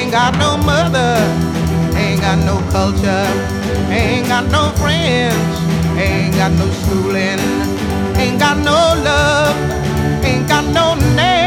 Ain't got no mother, ain't got no culture, ain't got no friends, ain't got no schooling, ain't got no love, ain't got no name.